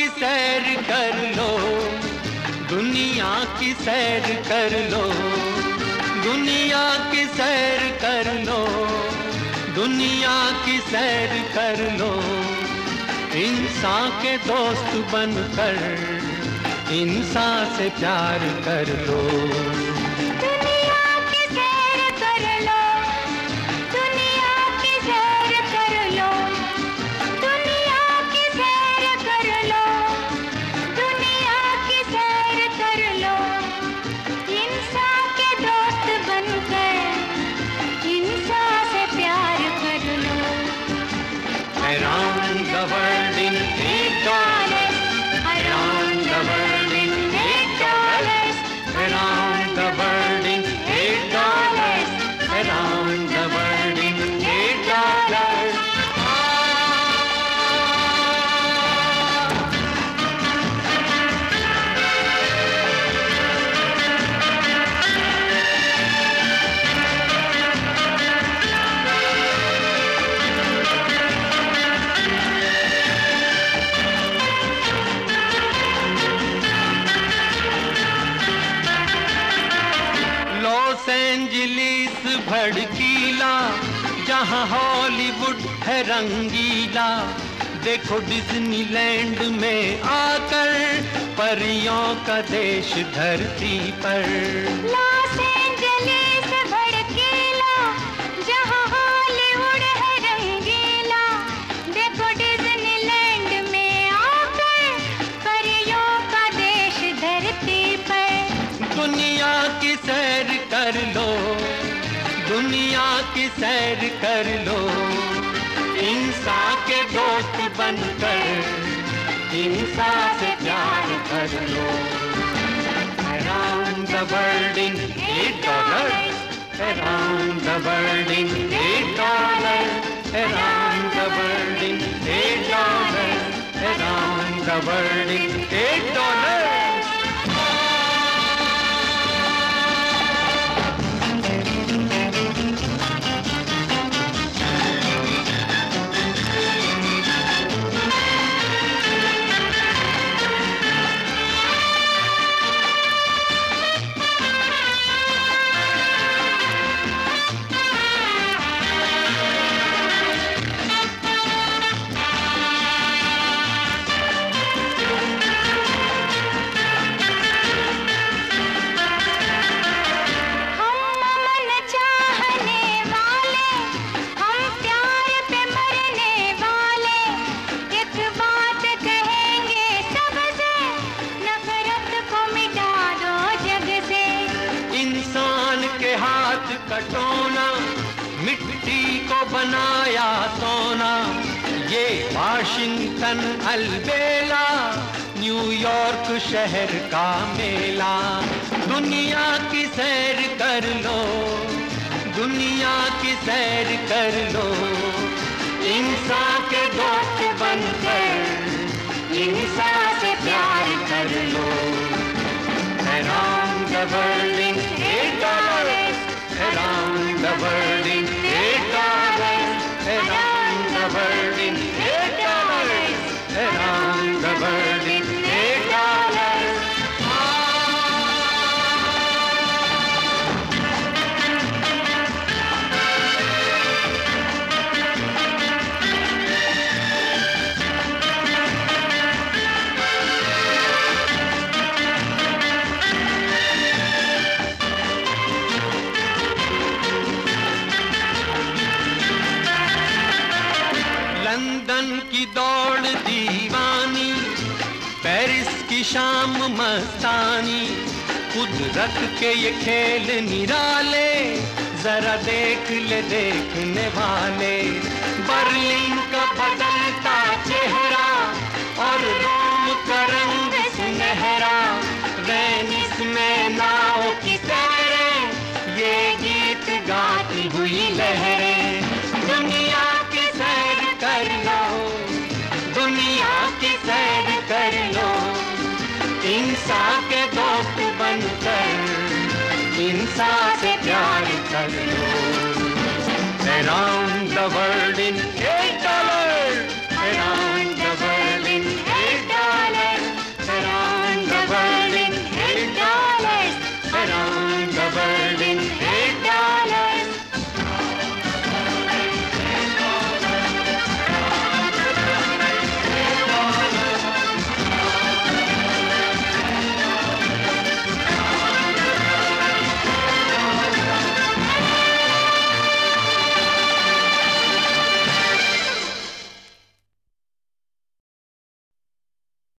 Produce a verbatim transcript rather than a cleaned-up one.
की सैर कर लो, दुनिया की सैर कर लो, दुनिया की सैर कर लो, दुनिया की सैर कर लो। इंसान के दोस्त बनकर इंसान से प्यार कर लो। Around the world in eight dollars, around the world in eight dollars, around the world in eight dollars, around the world in eight dollars. Los Angeles भड़कीला, जहां हॉलीवुड है रंगीला। देखो डिज्नीलैंड में आकर परियों का देश धरती पर। लॉस एंजलिस भड़कीला, जहां हॉलीवुड है रंगीला। देखो डिज्नीलैंड में आकर परियों का देश धरती पर। दुनिया की सैर कर लो, दुनिया की सैर कर लो। इंसान के दोस्त बनकर इंसान से प्यार कर लो। Around the world in eight dollars, around the world in eight dollars, around the world in eight dollars, around the world in eight dollars. कटोना मिट्टी को बनाया सोना। ये वाशिंगटन अलबेला, न्यूयॉर्क शहर का मेला। दुनिया की सैर कर लो, दुनिया की सैर कर लो। इंसान के दोस्त बनकर इंसान से प्यार कर लो। Around the world in eight dollars, around the world in eight dollars, around the world in eight dollars, around the world in eight dollars. London की दौड़ दीवानी, पेरिस की शाम मस्तानी। कुदरत के ये खेल निराले, जरा देख ले देखने वाले। बर्लिन का बदलता चेहरा और रोम का रंग सुनहरा। वेनिस में नाव की सैरें, ये गीत गाती हुई लहरें। दुनिया की सैर कर लो, दुनिया की सैर कर लो। इंसान के दोस्त बनकर इंसान से प्यार कर लो। Around the world in